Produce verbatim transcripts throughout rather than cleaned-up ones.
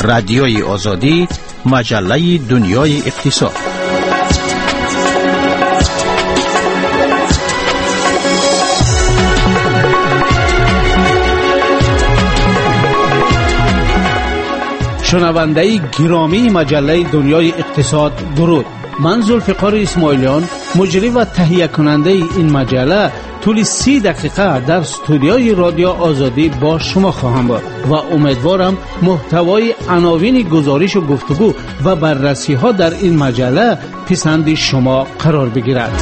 رادیوی آزادی، مجله دنیای اقتصاد. شنونده گرامی مجله دنیای اقتصاد، درود. من ذوالفقار اسماعیلیان، مجری و تهیه کننده این مجله، طول سی دقیقه در استودیوی رادیو آزادی با شما خواهم بود و امیدوارم محتوای عناوین گزارش و گفتگو و بررسی ها در این مجله پسند شما قرار بگیرد.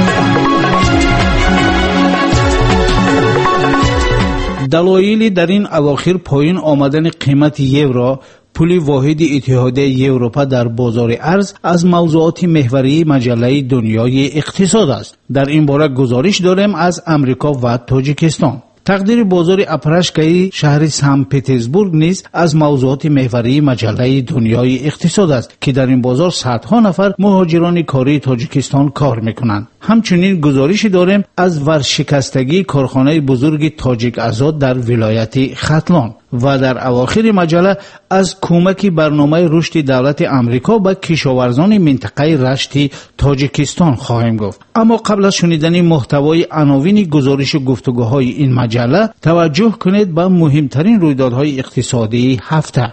دلایلی در این اواخر پایین آمدن قیمت یورو، پول واحد اتحادیه اروپا در بازار ارز، از موضوعات محوری مجله دنیای اقتصاد است. در این باره گزارش داریم از امریکا و تاجیکستان. تقدیر بازار اپرشکایی شهر سن پترزبورگ نیز از موضوعات محوری مجله دنیای اقتصاد است که در این بازار صدها نفر مهاجران کاری تاجیکستان کار میکنند. همچنین گزارش داریم از ورشکستگی کارخانه بزرگ تاجیک آزاد در ولایت ختلان و در اواخر مجله از کمک برنامه رشد دولت امریکا به کشاورزان منطقه رشد تاجیکستان خواهیم گفت. اما قبل از شنیدن محتوای عناوین گزارش و گفتگوهای این مجله، توجه کنید به مهمترین رویدادهای اقتصادی هفته.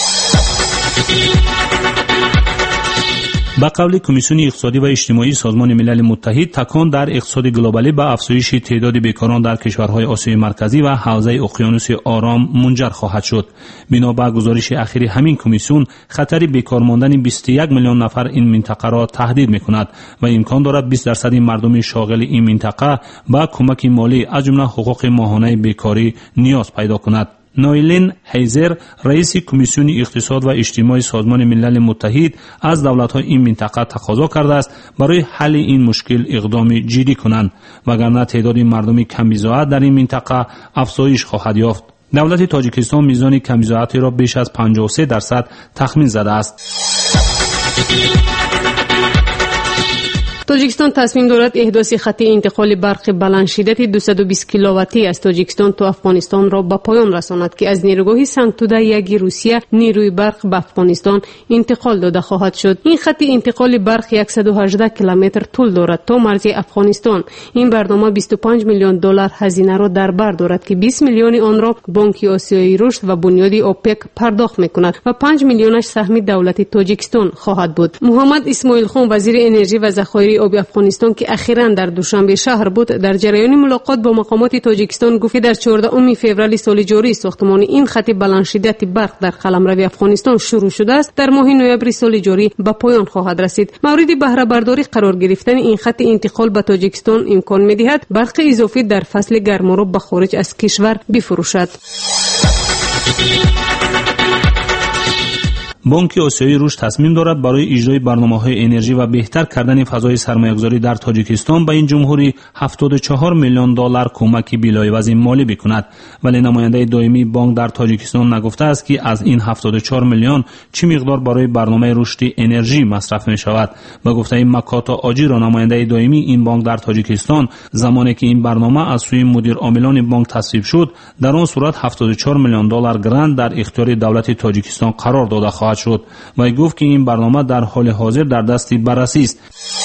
با قول کمیسیون اقتصادی و اجتماعی سازمان ملل متحد، تکان در اقتصاد گلوبالی به افزایش تعداد بیکاران در کشورهای آسیای مرکزی و حوزه اقیانوس آرام منجر خواهد شد. بنا به گزارش اخیر همین کمیسیون، خطر بیکار ماندن بیست و یک میلیون نفر این منطقه را تهدید می‌کند و امکان دارد بیست درصد مردم شاغل این منطقه با کمک مالی از جمله حقوق ماهانه بیکاری نیاز پیدا کند. نایلین هیزر، رئیس کمیسیون اقتصاد و اجتماعی سازمان ملل متحد، از دولت‌های این منطقه تقاضا کرده است برای حل این مشکل اقدام جدی کنند، وگرنه تعداد مردم کمیزاعت در این منطقه افزایش خواهد یافت. دولت تاجیکستان میزان کمیزاعتی را بیش از پنجاه و سه درصد تخمین زده است. تاجیکستان تصمیم دارد احداث خط انتقال برق بلند شدت دویست و بیست کیلوواتی از تاجیکستان تا افغانستان را به پایان رساند که از نیروگاه سنگتوده یک روسیه نیروی برق به افغانستان انتقال داده خواهد شد. این خط انتقال برق صد و هجده کیلومتر طول دارد تا مرز افغانستان. این برنامه بیست و پنج میلیون دلار هزینه را در بر دارد که بیست میلیون آن را بانک آسیایی رشد و بنیاد اوپک پرداخت میکند و پنج میلیونش سهم دولت تاجیکستان خواهد بود. محمد اسماعیل خان، وزیر انرژی و ذخایر آب افغانستان که اخیراً در دوشنبه شهر بود، در جریان ملاقات با مقامات تاجیکستان گفت در چهاردهم فوریه سال جاری ساختمان این خط بلند شدت برق در قلمرو افغانستان شروع شده است، در ماه نوامبر سال جاری به پایان خواهد رسید. مورد بهره برداری قرار گرفتن این خط انتقال به تاجیکستان امکان می‌دهد برق اضافی در فصل گرما را به خارج از کشور بفروشد. بانک آسیایی رشد تصمیم دارد برای اجرای برنامه‌های انرژی و بهتر کردن فضای سرمایه‌گذاری در تاجیکستان به این جمهوری هفتاد و چهار میلیون دلار کمک بلایوازی مالی بکند، ولی نماینده دائمی بانک در تاجیکستان نگفته است که از این هفتاد و چهار میلیون چه مقدار برای برنامه رشد انرژی مصرف می شود. با گفته مکاتا آجیرا، نماینده دائمی این بانک در تاجیکستان، زمانی که این برنامه از سوی مدیر عاملان بانک تصویب شد، در آن صورت هفتاد و چهار میلیون دلار گرانت در اختیار دولت تاجیکستان قرار داده خواهد شد و گفت که این برنامه در حال حاضر در دست بررسی است.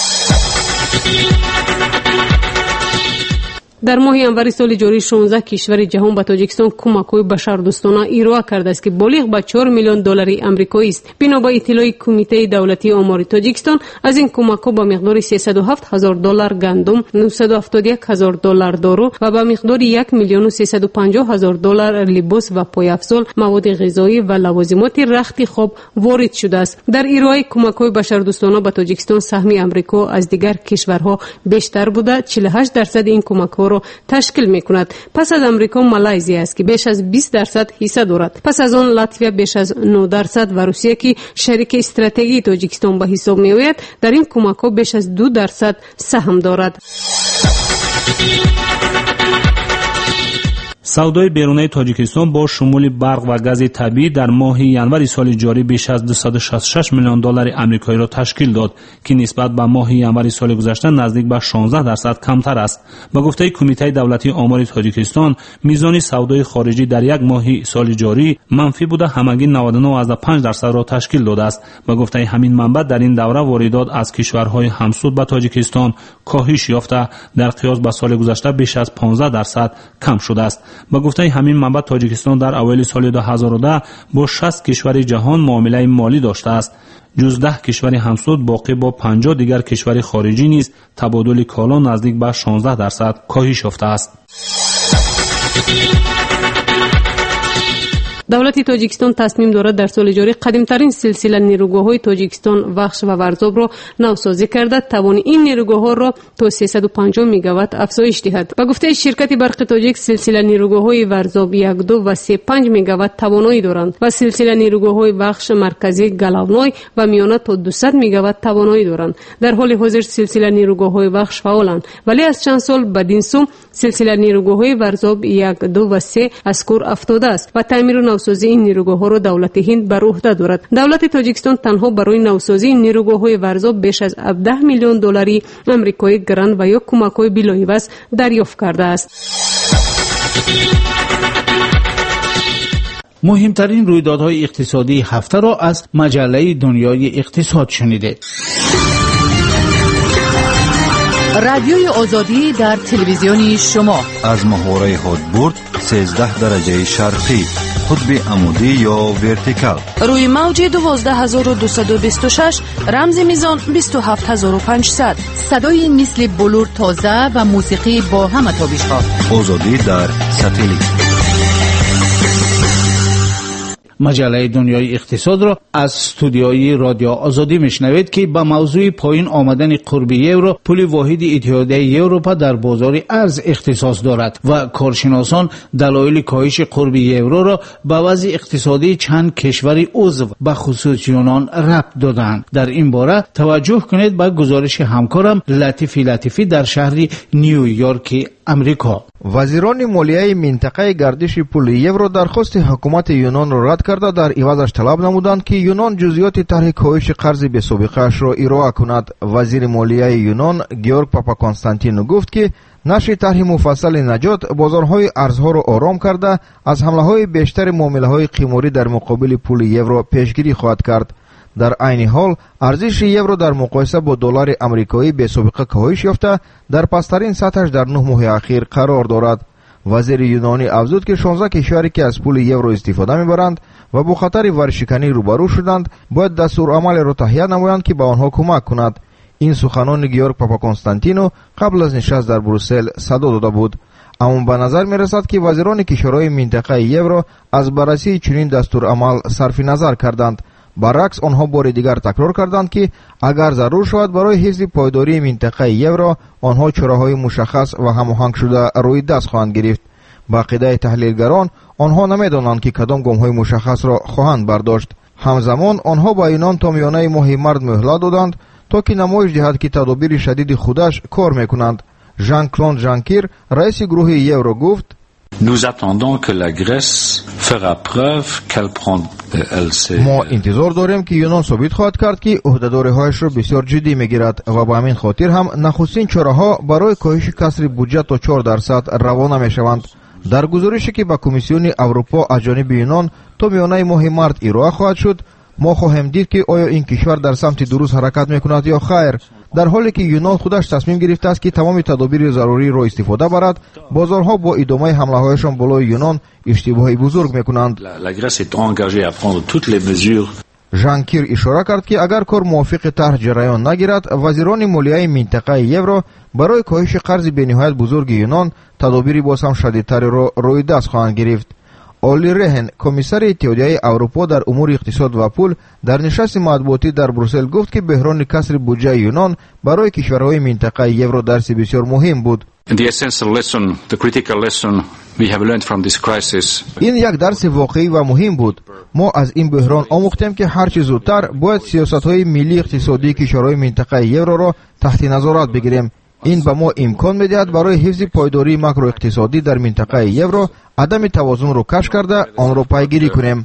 در ماه انور سال جاری شانزده کشور جهان به تاجیکستان کمک‌های بشردوستانه ارائه کرده است که بالغ به چهار میلیون دلار آمریکایی است. بنا به اطلاع کمیته دولتی آمار تاجیکستان، از این کمک‌ها به مقدار سیصد و هفت هزار دلار گندم، نهصد و هفتاد و یک هزار دلار دارو و به مقدار یک میلیون و سیصد و پنجاه هزار دلار لباس و پایافزال، مواد غذایی و لوازمات رخت خواب وارد شده است. در ارائه کمک‌های بشردوستانه به تاجیکستان سهم آمریکا از دیگر کشورها بیشتر بوده، چهل و هشت درصد این کمک‌ها را تشکیل می‌کند. پس از آمریکا مالایزیا است که بیش از بیست درصد حصه دارد. پس از آن لاتویا بیش از نه درصد و روسیه که شریک استراتژیک تاجیکستان به حساب می‌آید در این کمک‌ها بیش از دو درصد سهم دارد. савдои берунаи тоҷикистон бо шумули барқ ва гази табиӣ дар моҳи январи соли ҷорӣ беш аз дусад шасту шаш миллион доллари амрикоиро ташкил дод, ки нисбат ба моҳи январи соли гузашта наздик ба шонздаҳ дарсад камтар аст. ба гуфтаи кумитаи давлатии омори тоҷикистон, мизони савдои хориҷӣ дар як моҳи соли ҷорӣ манфӣ буда ҳамагӣ навод و نه و پنج درصد تشکیل داده است. با گفته همین منبع در این دوره واردات از کشورهای همسود به تاجیکستان کاهش یافته، در قیاس با سال گذشته بیش از پانزده درصد کم شده است. با گفته همین منبع تاجیکستان در اوایل سال دو هزار و ده با شصت کشور جهان معامله مالی داشته است. جز ده کشور همسود باقی با پنجاه دیگر کشور خارجی نیز تبادل کالا نزدیک به شانزده درصد کاهش یافته است. давлати тоҷикистон тасмим дорад дар соли ҷорӣ қадимтарин силсила нерӯгоҳҳои тоҷикистон вахш ва варзобро навсозӣ карда тавони ин нерӯгоҳҳоро то сесаду панҷоҳ мегаватт афзоиш диҳад. ба гуфтаи ширкати барқи тоҷик, силсила нерӯгоҳҳои варзоб якду ва се панҷ мегаватт тавоноӣ доранд ва силсила нерӯгоҳҳои вахш марказӣ галавной ва миёна то дусад мегаватт тавоноӣ доранд. дар ҳоли ҳозир силсила нерӯгоҳҳои вахш фаъоланд, вале аз чанд сол бадин сум силсила нерӯгоҳҳои варзоб якду ва се аз кор афтодааст ва таъмиру навсозии ин нерӯгоҳҳоро давлати ҳинд бар уҳда дорад. давлати тоҷикистон танҳо барои навсозии нерӯгоҳҳои варзоб беш аз абдаҳ миллион доллари амрикоӣ грант ва ё кӯмакҳои билоиваз дарёфт кардааст. муҳимтарин рӯйдодҳои иқтисодии ҳафтаро аз маҷаллаи дунёи иқтисод шунидед. رادیوی آزادی در تلویزیونی شما از محوره هادبورد سیزده درجه شرقی، قطب عمودی یا ورتیکال، روی موج دوازده هزار و دویست و بیست و شش، رمز میزان بیست و هفت هزار و پانصد. صدای مثل بلور تازه و موسیقی با همه تابش‌ها. آزادی در ساتلیت. مجله دنیای اقتصاد را از استودیوی رادیو آزادی میشنوید که با موضوع پایین آمدن قرب یورو پول واحد اتحادیه اروپا در بازار ارز اختصاص دارد و کارشناسان دلایل کاهش قرب یورو را به وضع اقتصادی چند کشور عضو به خصوص یونان ربط دادند. در این باره توجه کنید به گزارش همکارم لطیفی لطیفی در شهر نیویورک امریکا. وزیران مالیه منطقه گردش پول یورو درخواست حکومت یونان را رد کرده در عوضش طلب نمودند که یونان جزئیات طرح کاهش قرض بی سابقه اش را ارائه کند. وزیر مالیه یونان گیورگ پاپاکونستانتینو گفت که نشر طرح مفصل نجات بازارهای ارزها را آرام کرده از حمله‌های بیشتر معامله‌های قیموری در مقابل پول یورو پیشگیری خواهد کرد. در عین حال ارزش یورو در مقایسه با دلار آمریکایی به سابقه کاهش یافته در پسترین سطحش در نه ماه اخیر قرار دارد. وزیر یونانی افزود که شانزده کشوری که از پول یورو استفاده می‌برند و با خطر ورشکنی روبرو شدند باید دستورالعمل را تهیه نمایند که به آنها کمک کند. این سخنان گیورگ پاپاکونستانتینو قبل از نشست در بروسل صدا داده بود. اما به نظر می‌رسد که وزیران کشورهای منطقه یورو از بررسی چنین دستورالعمل صرف نظر کردند. برعکس آنها بار دیگر تکرار کردند که اگر ضرور شود برای حفظ پایداری منطقه یورو آنها چراهای مشخص و هماهنگ شده روی دست خواهند گرفت. با عقیده تحلیلگران آنها نمی‌دانند که کدام گام‌های مشخص را خواهند برداشت. همزمان آنها با یونان تا میانه ماه مرد مهلت دادند تا که نمایش دهد که تدابیر شدید خودش کار می‌کنند. ژان کلود ژانکیر رئیس گروه یورو گفت: Nous attendons que la Grèce fera preuve qu'elle prend elle sait. ما انتظار داریم که یونان ثابت خواهد کرد که عهده‌داری‌هایش را بسیار جدی می‌گیرد و با همین خاطر هم نخستین چاره‌ها برای کاهش کسر بودجه تا چهار درصد روانه می‌شوند. در گزارشی که به کمیسیون اروپا از جانب یونان تا میانه ماه مارس ارائه خواهد شد ما خواهیم دید که آیا این کشور در سمت درست حرکت می‌کند یا خیر. در حالی که یونان خودش تصمیم گرفته است که تمام تدابیر ضروری را استفاده برد، بازارها با ادامه حمله‌هایشان بالای یونان اشتباهی بزرگ می‌کنند. ژان کیر اشاره کرد که اگر کار موافق طرح جریان نگیرد، وزیران مالیه منطقه یورو برای کاهش قرض بی‌نهایت بزرگ یونان تدابیری باز هم شدیدتری را روی دست خواهند گرفت. اولی رهن کمیسر اتحادیه اروپا در امور اقتصاد و پول در نشست مطبوعاتی در بروسل گفت که بحران کسر بودجه یونان برای کشورهای منطقه یورو درس بسیار مهم بود. این یک درس واقعی و مهم بود. ما از این بحران آموختیم که هر چه زودتر باید سیاست‌های ملی اقتصادی کشورهای منطقه یورو را تحت نظارت بگیریم. این به ما امکان می‌دهد برای حفظ پایداری ماکرواقتصادی در منطقه یورو عدم توازن رو کشف کرده آن را پیگیری کنیم.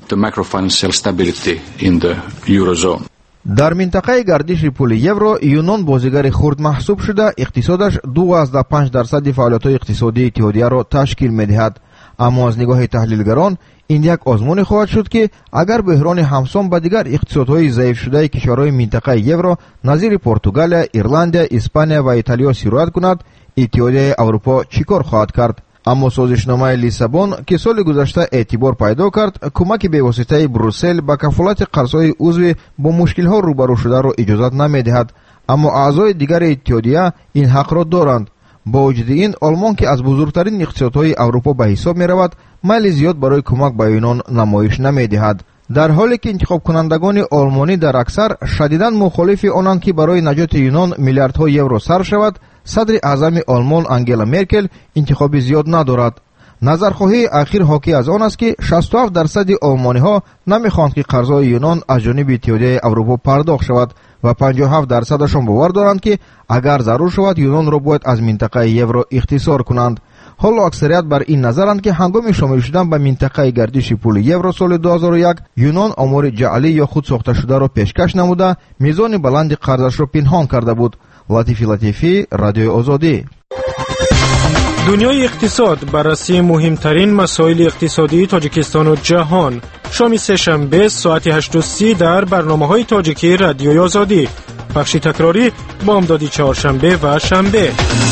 در منطقه گردش پول یورو یونان بازیگر خرد محسوب شده، اقتصادش دوازده و پنج درصد فعالیت‌های اقتصادی اتحادیه را تشکیل می‌دهد. اما از نگاه تحلیلگران این یک آزمون خواهد شد که اگر بحران همسان به دیگر اقتصادهای ضعیف شده کشورهای منطقه یورو نظیر پرتغال، ایرلند، اسپانیا و ایتالیا سیرایت کند، اتحادیه اروپا چیکار خواهد کرد؟ اما سازشنامه لیسابون که سال گذشته اعتبار پیدا کرد، کمک به واسطه بروسل به کفالت قرضهای عضو با مشکل‌ها روبرو شده را اجازت نمی‌دهد. اما اعضای دیگر اتحادیه این حق را دارند. با وجود این، آلمان که از بزرگترین اقتصادهای اروپا به حساب می‌رود، میل زیاد برای کمک به یونان نمایش نمی‌دهد. در حالی که انتخاب کنندگان آلمانی در اکثر شدیداً مخالف آنند که برای نجات یونان میلیاردها یورو صرف شود، صدر اعظم آلمان انگلا مرکل انتخاب زیاد ندارد. نظرخواهی اخیر حاکی از آن است که شصت و هفت درصد آلمانی‌ها نمی‌خواهند که قرض‌های یونان از جانب اتحادیه اروپا پرداخت شود و پنجاه و هفت درصدشان باور دارند که اگر ضرور شود یونان را باید از منطقه یورو اختصار کنند. حالا اکثریت بر این نظرند که هنگام شامل شدن به منطقه گردش پول یورو سال دو هزار و یک یونان آمار جعلی یا خود ساخته شده را پیشکش نموده میزان بلند قرضش را پنهان کرده بود. لطیفی لطیفی، رادیو آزادی. دنیای اقتصاد، بررسی مهمترین مسائل اقتصادی تاجیکستان و جهان. شام سه‌شنبه ساعت هشت و سی در برنامه‌های تاجیکی رادیو آزادی. بخش تکراری بامدادی چهارشنبه و شنبه.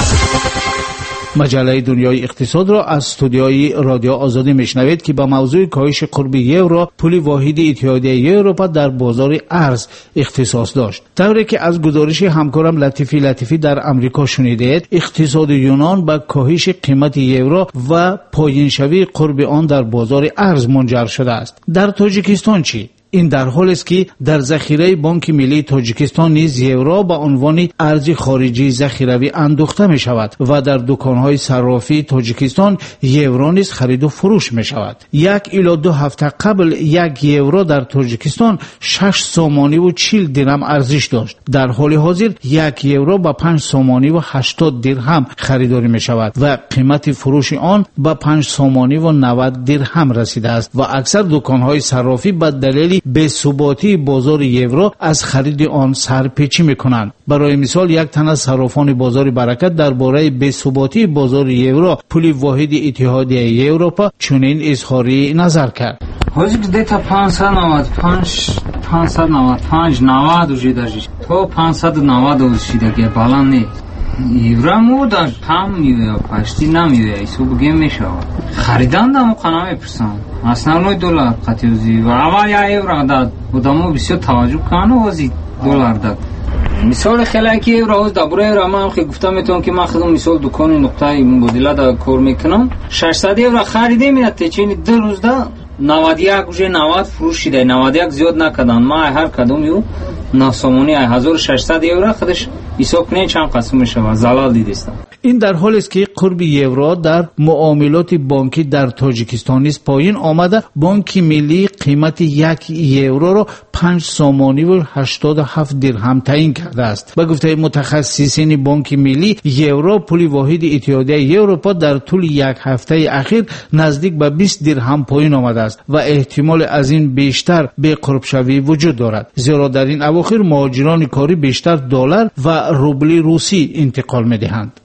مجله دنیای اقتصاد را از استودیوی رادیو آزادی میشنوید که با موضوع کاهش قرب یورو پول واحد اتحادیه اروپا در بازار ارز اختصاص داشت. طوری که از گزارش همکارم لطیفی لطیفی در امریکا شنیدید، اقتصاد یونان به کاهش قیمت یورو و پایین‌شوی قرب آن در بازار ارز منجر شده است. در تاجیکستان چی؟ این در حال است که در ذخیره بانک ملی تاجیکستان نیز یورو به عنوان ارز خارجی ذخیروی اندوخته می شود و در دکان‌های صرافی تاجیکستان یورو نیز خرید و فروش می شود. یک الی دو هفته قبل یک یورو در تاجیکستان شش سومانی و چهل درهم ارزش داشت. در حال حاضر یک یورو با پنج سومانی و هشتاد درهم خریداری می شود و قیمت فروش آن به پنج سومانی و نود درهم رسیده است و اکثر دکان‌های صرافی به دلیل به ثباتی بازار یورو از خرید آن سرپیچی میکنند. برای مثال یک تن از صرافان بازار برکت درباره به ثباتی بازار یورو پول واحد اتحادیه اروپا چنین اظهاری نظر کرد. حاجی دیتا پانصد و نود و پنج پانصد و نود و پنج نود وجود تو پانصد و نود وجود که بالا نیست. یورو مو در کم میوه پشتی نمیوه ایسو بگیم میشه خریدن دمو قناه میپرسن اصلا نوی دولار قطعوزی و اول یا یورو داد بودمو بسیار توجه کنه وزی دولار داد. مثال خیلی که یورو دا برای یورو من خیلی گفتم میتونم که من خودم مثال دکان نقطه مبادله دا کار میکنم ششصد یورو خریده میاد چین دو روز دا نود و یک وجه نود فروش شده نود و یک زیاد نکردن ما هر کدوم یو ناسامونی هزار و ششصد یورو خودش حساب کنه چند قسم میشه زلال دیدیستم. این در حالی است که قرب یورو در معاملات بانکی در تاجیکستان نیز پایین آمده. بانک ملی قیمت یک یورو را پنج سومانی و هشتاد و هفت درهم تعیین کرده است. به گفته متخصصین بانک ملی یورو پول واحد اتحادیه اروپا در طول یک هفته اخیر نزدیک به بیست درهم پایین آمده است و احتمال از این بیشتر به قرب شوی وجود دارد، زیرا در این اواخر مهاجران کاری بیشتر دلار و روبل روسی انتقال می‌دهند.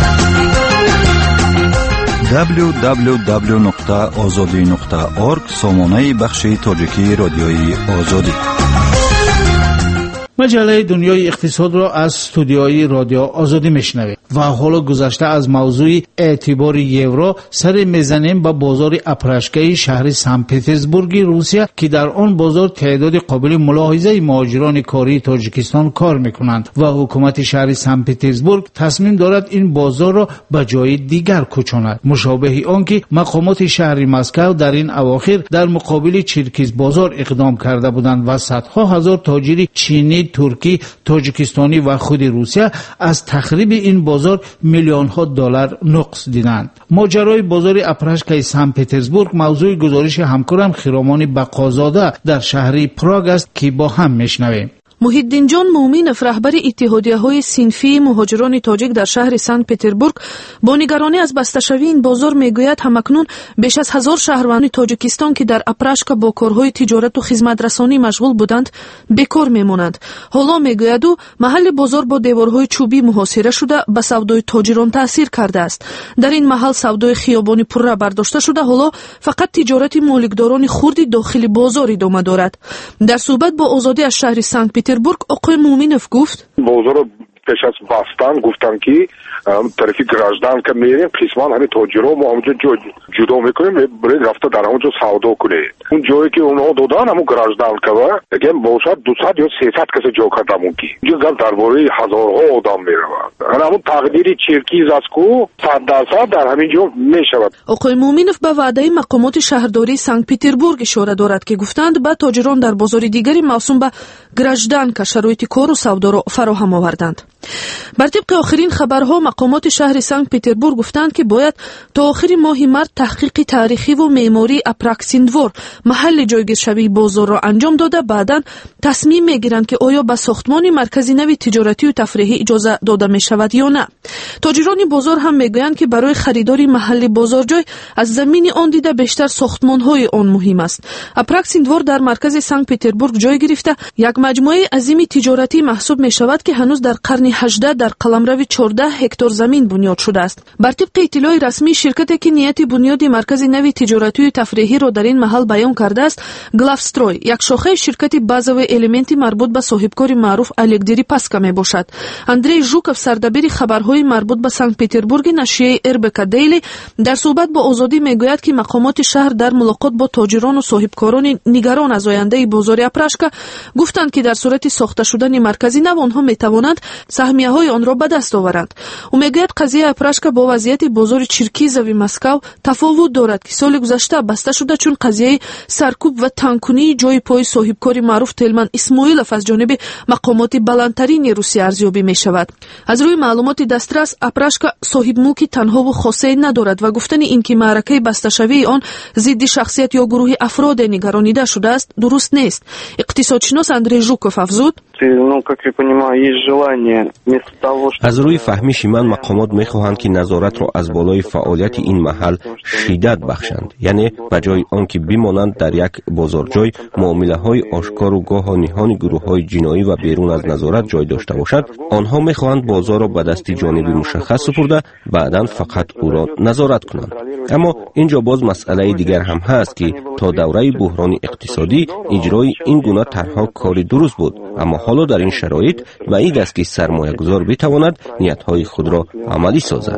دبلیو دبلیو دبلیو نقطه آزادی نقطه اورگ سامانه بخش تاجیکی رادیوی آزادی. مجله دنیای اقتصاد را از استودیوی رادیو آزادی میشنوید و حالا گذشته از موضوع اعتبار یورو سر میزنیم به بازار اپرشکی شهر سن پترزبورگ روسیه که در آن بازار تعداد قابل ملاحظه مهاجران کاری تاجیکستان کار میکنند و حکومت شهر سن پترزبورگ تصمیم دارد این بازار را به جای دیگر کوچاند، مشابه آن که مقامات شهر مسکو در این اواخر در مقابل چرکیز بازار اقدام کرده بودند و صدها هزار تاجر چینی، ترکی، تاجیکستانی و خود روسیه از تخریب این بازار میلیون ها دلار نقص دیدند. ماجرای بازار اپرشکی سن پترزبورگ موضوع گزارش همکارم خیرامان بقازاده در شهر پراگ است که با هم میشنویم. محیدین جان مومینов رهبر اتحادیه‌های صنفی مهاجران تاجیک در شهر سنت پتربورگ با نگرانی از بسته‌شوی این بازار میگوید همکنون بیش از هزار شهروند تاجیکستان که در اپراشکا با کارهای تجارت و خدمترسانی مشغول بودند بیکار میمانند. حالا میگوید او محل بازار با دیوارهای چوبی محاصره شده به سودای تاجران تاثیر کرده است. در این محل سودای خیابانی پرره برداشته شده، حالا فقط تجارت مالکداران خردی داخل بازار ادامه دارد. در صحبت با آزادی از شهر سنت پتربورگ آقای مومینов گفت بازار پیش از بستن گفتن که طرفی گراجدان که میریم قسمان همین تاجرها ما همونجا جدا میکنیم برید رفته در همونجا سودا کنید. اون جایی که اونها دادن همون گراجدان که اگه باشد دوصد یا سیصد کسی جا کرده ممکن اینجا گفت درباره هزارها آدم میرود. همون تقدیری چرکیز است که صد درصد در همینجا میشود. آقای مومینов به وعده مقامات شهرداری سنت پتربورگ اشاره دارد که گفتند به تاجران در بازار دیگری موسوم به گراجدان که شرایط کار و سودا را فراهم آوردند. بر طبق آخرین خبرها مقامات شهر سنت پتربورگ گفتند که باید تا آخر ماه مارس تحقیق تاریخی و معماری اپراکسیندور محل جایگیرشوی بازار را انجام داده بعداً تصمیم میگیرند که آیا به ساختمان مرکزی نوی تجارتی و تفریحی اجازه داده می شود یا نه. تاجران بازار هم میگویند که برای خریداری محل بازارجای از زمین آن دیده بیشتر ساختمان‌های آن مهم است. اپراکسیندور در مرکز سنت پتربورگ جای گرفته یک مجموعه عظیم تجارتی محسوب می شود که هنوز در قرن هجدهم در قلمرو چهارده هکتار زمین بنیاد شده است. بر طبق اطلاع رسمی شرکتی که نیت بنیاد مرکز نوی تجارتی و تفریحی را در این محل بیان کرده است، گلافستروی، یک شاخه شرکت بازو المنتی مربوط به صاحبکار معروف الک دریپاسکا می باشد. اندری ژوکوف سردبیر خبرهای مربوط به سنت پتربورگ نشریه اربکا دیلی در صحبت با آزادی میگوید که مقامات شهر در ملاقات با تاجران و صاحبکاران نگران از آینده بازار اپراشکا گفتند که در صورت ساخته شدن مرکزی نو آنها میتوانند سهمیه‌های آن را به دست آورند. او میگوید قضیه اپراشکا با وضعیت بازار چرکیزوی مسکو تفاوت دارد که سال گذشته بسته شده چون قضیه سرکوب و تنگ‌کنی جای پای صاحبکار معروف تلمن اسماعیلوف از جانب مقامات بلندترین روسیه ارزیابی می شود. از روی معلومات دسترس اپراشکا صاحب ملکی تنها و خاصه ندارد و گفتن اینکه معرکه بسته شوی آن ضد شخصیت یا گروه افراد نگرانیده شده است درست نیست. اقتصادشناس اندری ژوکوف افزود: از روی فهمیش من مقامات میخواهند که نظارت را از بالای فعالیت این محل شدت بخشند، یعنی بجای آنکه بمانند در یک بازارجای معامله های آشکار و گاه نهانی گروه های جنایی و بیرون از نظارت جای داشته باشد، آنها میخواهند بازار را به دست جانبی مشخص سپرده بعداً فقط او را نظارت کنند. اما اینجا باز مسئله دیگر هم هست که تا دوره بحران اقتصادی اجرای این گونه طرح‌ها کاری درست بود، اما حالا در این شرایط بعید است که سرمایه گذار بتواند نیت‌های خود را عملی سازد.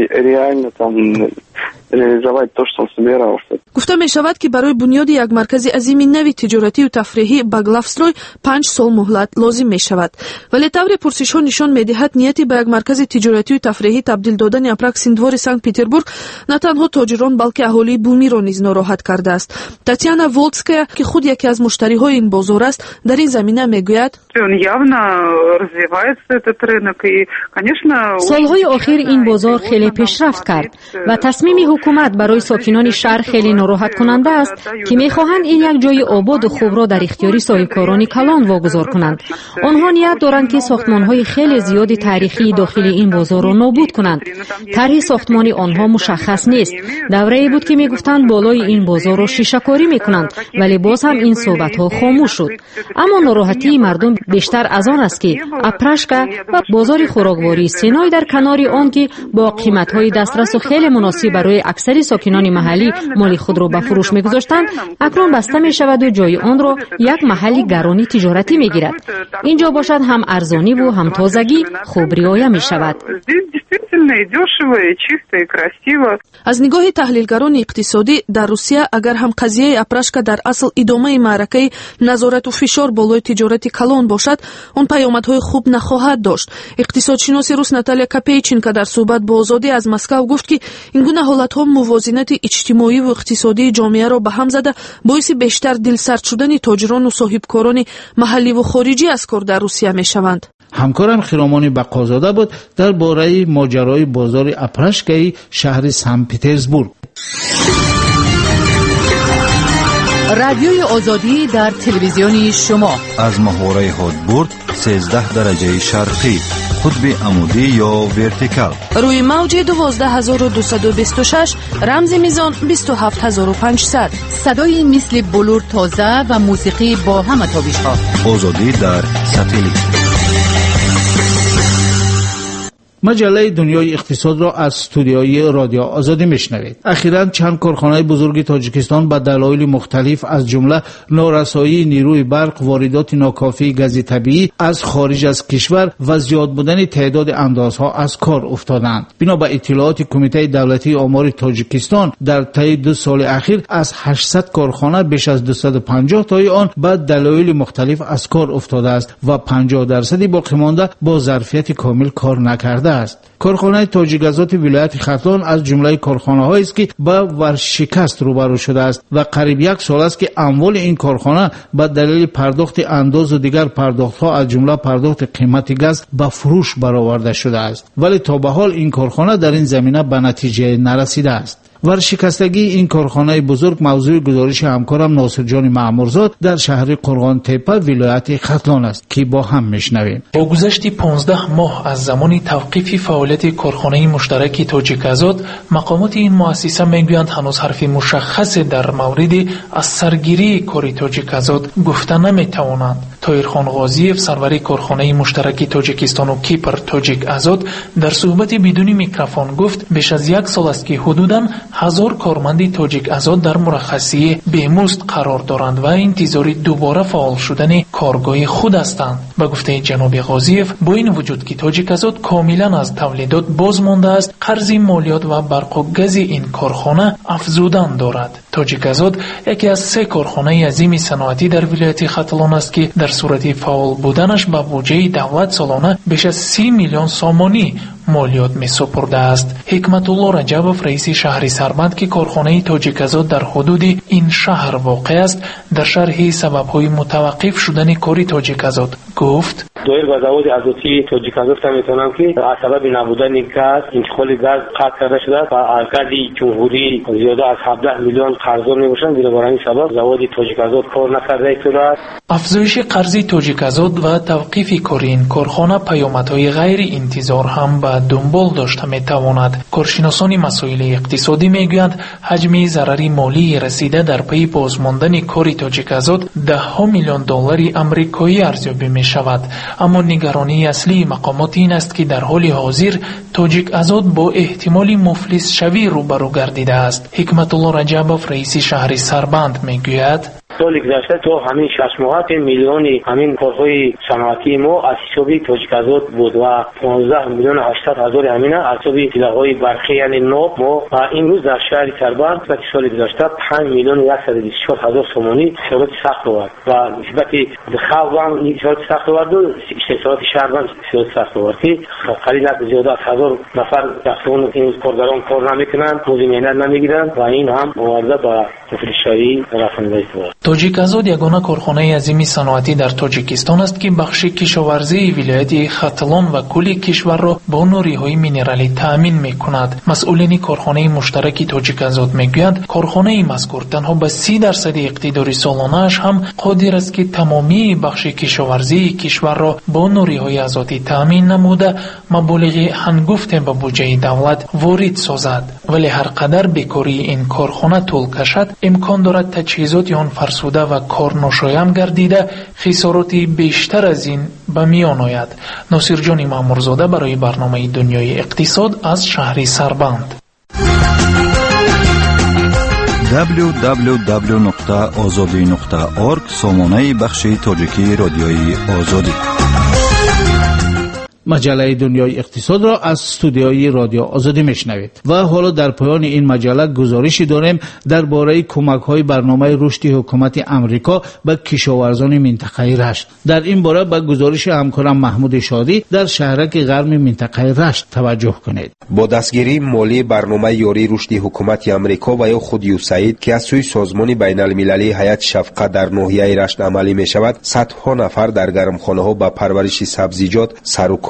گفته می شود که برای بنیاد یک مرکز عظیم نوی تجارتی و تفریحی به گلافستروی پنج سال مهلت لازم می شود. ولی طور پرسش ها نشان می دهد نیتی به یک مرکز تجارتی و تفریحی تبدیل دادن اپراکسیندور سنت پتربورگ نه تنها تاجران بلکه اهالی بومی را نیز ناراحت کرده است. تاتیانا ولتسکایا که خود یکی از مشتری های این بازار است در این زمینه می گوید: سالهای اخیر این بازار خیلی پیشرفت کرد و تصمیم حکومت برای ساکنان شهر خیلی ناراحت کننده است که میخواهند این یک جای آباد و خوب را در اختیاری صاحبکاران کلان واگذار کنند. آنها نیت دارند که ساختمان‌های خیلی زیادی تاریخی داخل این بازار را نابود کنند. طرح ساختمان آنها مشخص نیست. دوره‌ای بود که میگفتند بالای این بازار را شیشه‌کاری میکنند، ولی باز هم این صحبت‌ها خاموش شد. اما ناراحتی مردم بیشتر از آن است که اپراشکا و بازار خوراکواری سینای در کنار آن که با قیمت‌های دسترس و خیلی مناسب برای اکثر ساکنان محلی مال خود را به فروش می‌گذاشتند، اکنون بسته می‌شود و جای آن را یک محل گرانی تجارتی می‌گیرد. اینجا باشد هم ارزانی و هم تازگی خوب رعایت می‌شود. از نگاه تحلیلگران اقتصادی در روسیه اگر هم قضیه اپراشکا در اصل ادامه معرکه نظارت و فشار بالای تجارت کلان باشد، اون پیامدهای خوب نخواهد داشت. اقتصادشناس روس ناتالیا کاپیچینکا در صحبت با آزادی از مسکو گفت که این گونه حالت‌ها موازنت اجتماعی و اقتصادی جامعه را به هم زده باعث بیشتر دلسرد شدن تاجران و صاحبکاران محلی و خارجی از کار در روسیه میشوند. همکارم خیرامان بقازاده بود در باره ماجرای بازار اپراشکای شهر سنت پترزبورگ. رادیوی آزادی در تلویزیون شما از محوره هادبورد سیزده درجه شرقی، قطب عمودی یا ورتیکال، روی موج دوازده هزار و دویست و بیست و شش، رمز میزان بیست و هفت هزار و پانصد. صدای مثل بلور تازه و موسیقی با همه تابش ها. آزادی در ساتلیت. مجله دنیای اقتصاد را از استودیوی رادیو آزادی میشنوید. اخیراً چند کارخانه بزرگ تاجیکستان به دلایل مختلف از جمله نارسایی نیروی برق، واردات ناکافی گاز طبیعی از خارج از کشور و زیاد بودن تعداد اندازها از کار افتادند. بنا به اطلاعات کمیته دولتی آمار تاجیکستان، در طی دو سال اخیر از هشتصد کارخانه بیش از دویست و پنجاه تای آن به دلایل مختلف از کار افتاده است و پنجاه درصد باقی مانده با ظرفیت کامل کار نکرده است. کارخانه تاجیکگازات ولایت ختلان از جمله کارخانه‌هایی است که با ورشکست روبرو شده است و قریب یک سال است که اموال این کارخانه به دلیل پرداخت انداز و دیگر پرداخت‌ها از جمله پرداخت قیمت گاز به فروش برآورده شده است، ولی تا به حال این کارخانه در این زمینه به نتیجه نرسیده است. ورشکستگی این کارخانه بزرگ موضوع گزارش همکارم ناصر جان معمورزاد در شهر قرغان تپه ولایت ختلان است که با هم میشنویم. با گذشت پانزده ماه از زمان توقیف فعالیت کارخانه مشترک تاجیکگازات، مقامات این مؤسسه میگویند هنوز حرف مشخص در مورد از سرگیری کار تاجیکگازات گفته نمیتوانند. طاهرخان غازیف، سرور کارخانه مشترک تاجیکستان و کیپر تاجیکگازات، در صحبت بدون میکروفون گفت بیش از یک سال است که حدوداً هزار کارمند تاجیکگازات در مرخصی بهمزد قرار دارند و انتظار دوباره فعال شدن کارگاه خود هستند. به گفته جناب غازیف، با این وجود که تاجیکگازات کاملا از تولیدات باز مانده است، قرض مالیات و برق و گاز این کارخانه افزودن دارد. تاجیکگازات یکی از سه کارخانه عظیم صنعتی در ولایت ختلان است که در صورت فعال بودنش به بودجه دولت سالانه بیش از سی میلیون سامانی مالیات می سپرده است. حکمت الله رجبوف، رئیس شهر سربند که کارخانه تاجیکگازات در حدود این شهر واقع است، در شرح سبب‌های متوقف شدن کار تاجیکگازات گفت: دایر و زواد ازاتی تاجیکگازات میتونم که از سبب نبودن گاز، انتقال گاز قطع کرده شده و ارکاد جمهوری زیاده از هفده میلیون قرضدار میباشند. بنابراین این سبب زواد تاجیکگازات کار نکرده است. افزایش قرض تاجیکگازات و توقیف کار این کارخانه پیامدهای غیر انتظار هم به دنبال داشته میتواند. کارشناسان مسائل اقتصادی میگویند حجم ضرر مالی رسیده در پی بازماندن کار تاجیکگازات ده ها میلیون دلار آمریکایی ارزیابی می شود. اما نگرانی اصلی مقامات این است که در حال حاضر تاجیکگازات با احتمال مفلس شوی روبرو گردیده است. حکمت الله رجبوف، رئیس شهر سربند میگوید: سال گذشته تو همین شش ماه میلیون همین کارهای صنعتی ما از حساب تاجیکگازات بود و پانزده میلیون هشتصد هزار همین از حساب سلاح‌های برقی یعنی ناب ما و امروز در شهر سربند در سال گذشته پنج میلیون و صد و بیست و چهار هزار سومانی شرایط سخت بود و نسبت خلق هم شرایط سخت بود و شرایط شهربند شرایط سخت بود که قریب زیاده از هزار نفر دستون این کارگران کار نمیکنند، مزد مهنت نمیگیرند و این هم معرض به مفلس شوی رسانیده است. تاجیکگازات یگانه کارخانه عظیم صنعتی در تاجیکستان است که بخش کشاورزی ولایت ختلان و کل کشور را با نوری‌های مینرالی تأمین می‌کند. مسئولین کارخانه مشترک تاجیکگازات میگویند کارخانه مذکور تنها به سی درصد اقتدار سالانه‌اش هم قادر است که تمامی بخش کشاورزی کشور را با نوری‌های آزادی تأمین نموده مبالغ هنگفت به بودجه دولت وارد سازد. ولی هر قدر بیکاری این کارخانه طول کشد، امکان دارد تجهیزات آن فرسوده و کار ناشایان گردیده خساراتی بیشتر از این به میان آید. ناصر جان معمورزاده برای برنامه دنیای اقتصاد از شهر سربند. دبلیو دبلیو دبلیو نقطه آزادی نقطه اورگ سامانه بخش تاجیکی رادیوی آزادی. مجله دنیای اقتصاد را از استودیوی رادیو آزادی میشنوید و حالا در پایان این مجله گزارشی داریم درباره کمک‌های برنامه رشد حکومت امریکا به کشاورزان منطقه رشت. در این باره به گزارش همکارم محمود شادی در شهرک غرب منطقه رشت توجه کنید. با دستگیری مالی برنامه یاری رشد حکومت امریکا و یا خود یوساید که از سوی سازمان بین‌المللی حیات شفقت در ناحیه رشت عملی می‌شود، صدها نفر در گرمخانه‌ها به پرورش سبزیجات سر و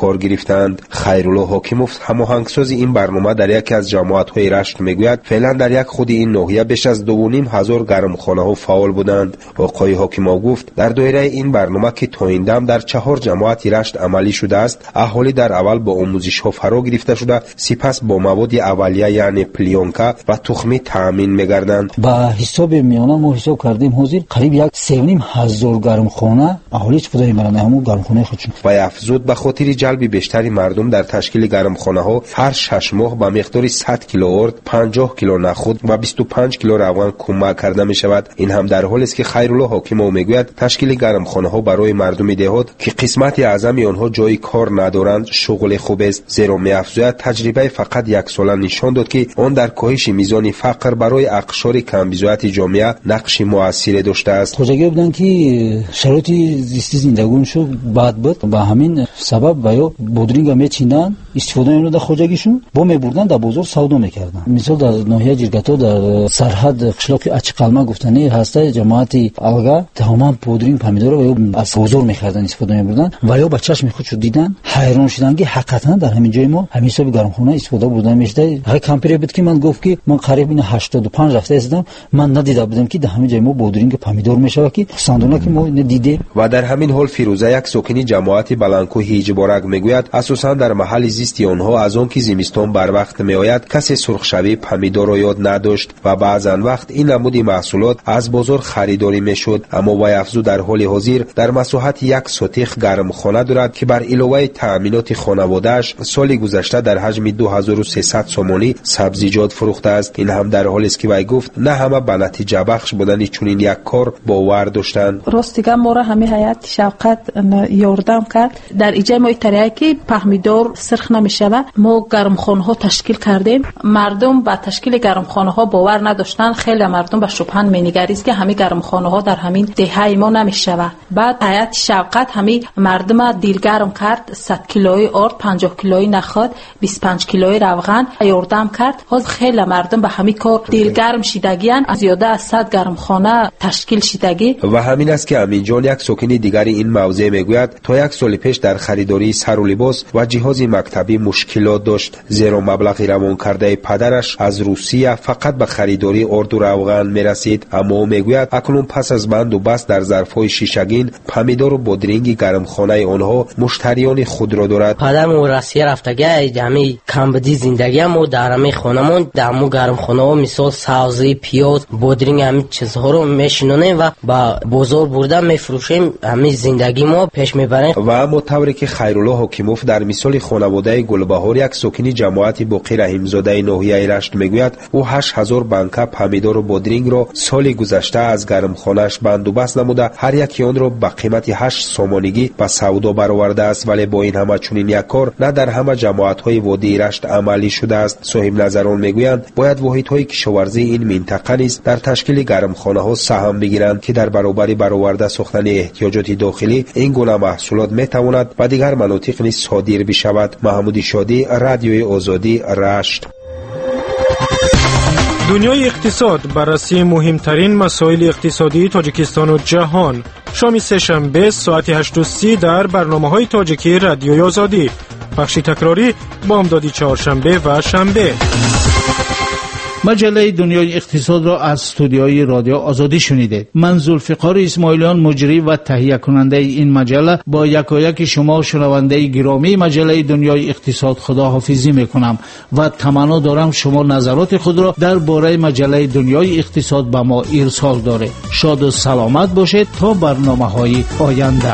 کار گرفتند. خیرالله حاکموف هماهنگساز این برنامه در یکی از جماعت‌های رشت میگوید فعلا در یک خود این ناحیه بیش از دو و نیم هزار گرمخانه‌ها فعال بودند. آقای حاکم‌ها گفت در دایره این برنامه که تا این دم در چهار جماعت رشت عملی شده است، اهالی در اول با آموزش‌ها فرا گرفته شده، سپس با مواد اولیه یعنی پلیونکا و تخمی تامین می‌گردند. با حساب میانه ما حساب کردیم حاضر قریب یک سه و نیم هزار گرمخانه اهالی استفاده می‌برند همون گرمخانه خودشون. و افزود به خاطر جلب بیشتری مردم در تشکیل گرمخانه‌ها هر شش ماه با مقدار صد کیلو ارد، پنجاه کیلو نخود و بیست و پنج کیلو روغن کمک کرده می‌شود. این هم در حالی است که خیرالله حاکم میگوید تشکیل گرمخانه‌ها برای مردم دهات که قسمت اعظم آنها جای کار ندارند شغل خوب است، زیرا می‌افزاید تجربه فقط یک ساله نشان داد که آن در کاهش میزان فقر برای اقشار کمبیزایت جامعه نقش مؤثری داشته است. خوجگی بودن که شرایط زیستی زندگیشون بد بود، با همین سبب و یا بودرینگ میچیندن استفاده می‌کردن خوجگیشون با میبردن در بازار سودا می‌کردن. مثال در ناحیه جرگتا در سرحد قشلاق اچقلما گفتنی هسته جماعت الگا تمام بودرینگ پامیدور و از بازار می‌خریدن استفاده می‌بردن و یا با چشم خودشون دیدن حیران شدن که حقیقتا در همین جای ما همین حساب گرمخانه استفاده بردن می‌شده. هر کمپری بود که من گفت که من قریب این هشتاد و پنج هفته هستم من ندیده بودم که در همین جای ما بودرینگ پامیدور میشه که ساندونا که ما ندیده. و در همین حال فیروزه یک ساکنی جماعت بلانکو هیجبارک میگوید اساسا در محل زیست آنها از آن که زمستان بر وقت میآید کسی سرخشوی پامیدور را یاد نداشت و بعضا وقت این نمود محصولات از بازار خریداری میشد. اما وی افزود در حال حاضر در مساحت یک سوتیخ گرمخانه دارد که بر علاوه تامینات خانواده‌اش سال گذشته در حجم دو هزار و سیصد سومانی سبزیجات فروخته است. این هم در حالی است که وی گفت نه همه به نتیجه بخش بودن چنین یک کار باور داشتند. راستیگه ما را همه حیات شفقت یاردم کرد در ایجای ما طریقی که پامیدور سرخ نمیشه و ما گرمخانه ها تشکیل کردیم. مردم با تشکیل گرمخانه ها باور نداشتن، خیلی مردم به شبهه مینگریست که همه گرمخانه ها در همین دهه ما نمیشه. بعد حیات شفقت همه مردم دیلگرم کرد، صد کیلویی ارد، پنجاه کیلویی نخود، بیست و پنج کیلویی روغن یاردم کرد. حاضر خیلی مردم به همین کار دیلگرم شدگیان، از زیاده از صد گرمخانه تشکیل شدگی. و همین است که امین جان یک ساکن دیگر این موضع میگوید تا یک سال پیش در خریداری سر و لباس و جهاز مکتبی مشکلات داشت، زیرا مبلغ روان کرده پدرش از روسیه فقط به خریداری ارد و روغن میرسید. اما میگوید اکنون پس از بند و بست در ظرف‌های شیشگین پامیدور و بودرینگ گرمخانه آنها مشتریان خود را دارد. پدرم روسیه رفتگه جمعی کمبدی زندگی ما در همه خانمون در مو گرمخانه ها مثال سبزی، پیاز، بودرینگ همین چیزها رو میشنونیم و با بازار بردن میفروشیم، همین زندگی ما پیش میبریم. و اما طوری که خیرالله حاکموف در مثال خانواده گلبهار یک ساکنی جماعت باقی رحیمزاده ناحیه رشت میگوید او هشت هزار بنکه پامیدور و بودرینگ را سال گذشته از گرمخانه‌اش بند و بست نموده هر یکی آن را با قیمت هشت سامانگی به سودا برآورده است. ولی با این همه چنین یک کار نه در همه جماعت‌های وادی رشت عملی شده است. صاحب نظران میگویند باید واحدهای کشاورزی این منطقه نیز در تشکیل گرمخانه‌ها سهم بگیرند که در برابر برآورده ساختن احتیاجات داخلی این گونه محصولات میتواند به دیگر مناطق نیز صادر بشود. محمود شادی، رادیوی آزادی، رشت. دنیای اقتصاد بررسی مهمترین مسائل اقتصادی تاجیکستان و جهان. شام سه شنبه ساعت هشت و سی در برنامه‌های تاجیکی رادیوی آزادی. بخش تکراری بامدادی چهارشنبه و شنبه. مجله دنیای اقتصاد را از استودیوی رادیو آزادی شنیدید. من ذوالفقار اسماعیلیان مجری و تهیه کننده این مجله با یکایک شما شنونده گرامی مجله دنیای اقتصاد خداحافظی میکنم و تمنا دارم شما نظرات خود را درباره مجله دنیای اقتصاد به ما ارسال دارید. شاد و سلامت باشید تا برنامه‌های آینده.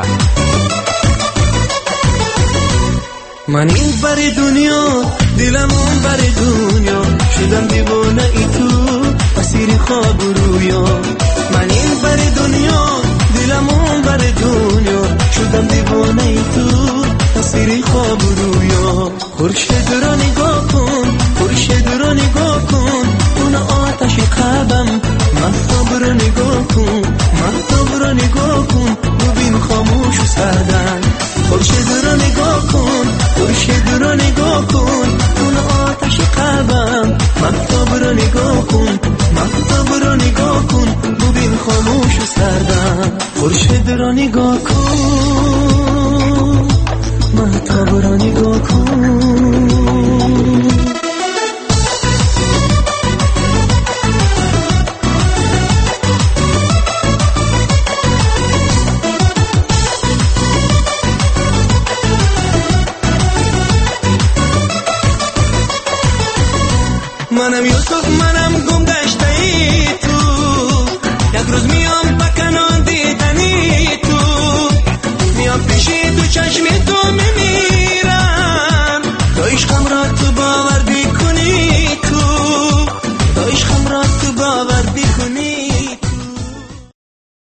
من این بر دنیا دلم اون بر دنیا شدم دیوانه ای تو اسیر خواب رویا. من این بر دنیا دلم اون بر دنیا شدم دیوانه ای تو اسیر خواب رویا. خورشید را نگاه کن، خورشید را نگاه کن، اون آتش قلبم. مهتاب را نگاه کن، مهتاب را نگاه کن، ببین خاموش و سردن. خورشید را نگاه کن، خورشید را نگاه کن، اون آتش قلبم. مهتاب را نگاه کن، مهتاب را نگاه کن، ببین خاموش و سردم. خورشید را نگاه کن، مهتاب را نگاه کن